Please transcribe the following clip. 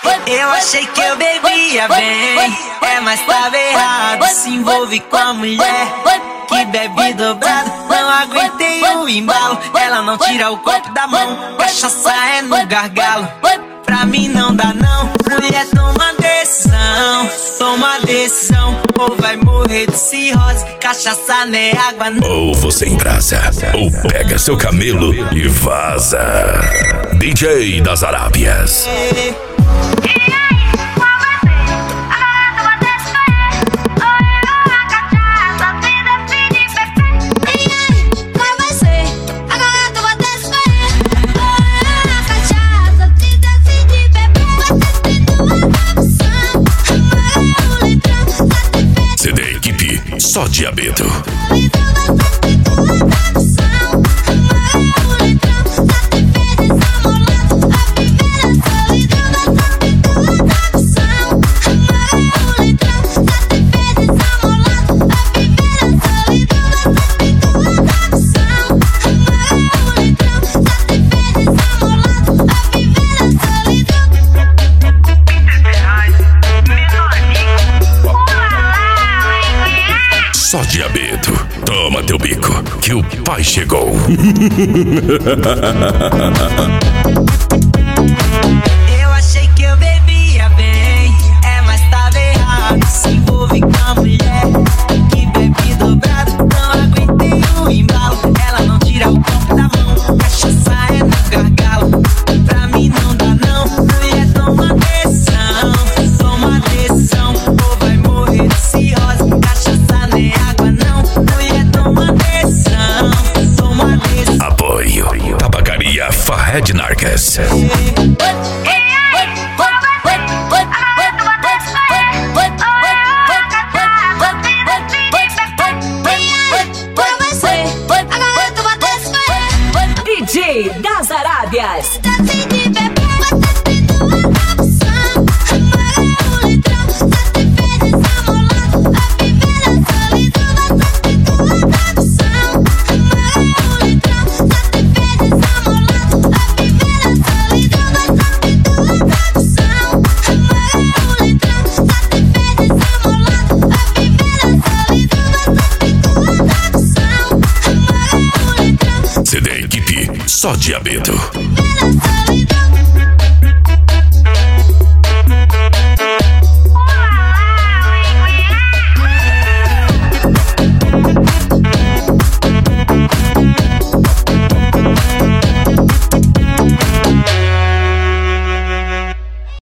Eu achei que eu bebia bem, mas tava errado. Se envolve com a mulher que bebe dobrado. Não aguentei o embalo, ela não tira o copo da mão. Cachaça é no gargalo, pra mim não dá não. Mulher, toma decisão, ou vai morrer de cirrose. Cachaça não é água não. Ou você embrasa, ou pega seu camelo e vaza. DJ das Arábias. CD Equipe Só Diabeto. Só Diabeto, toma teu bico, que o pai chegou.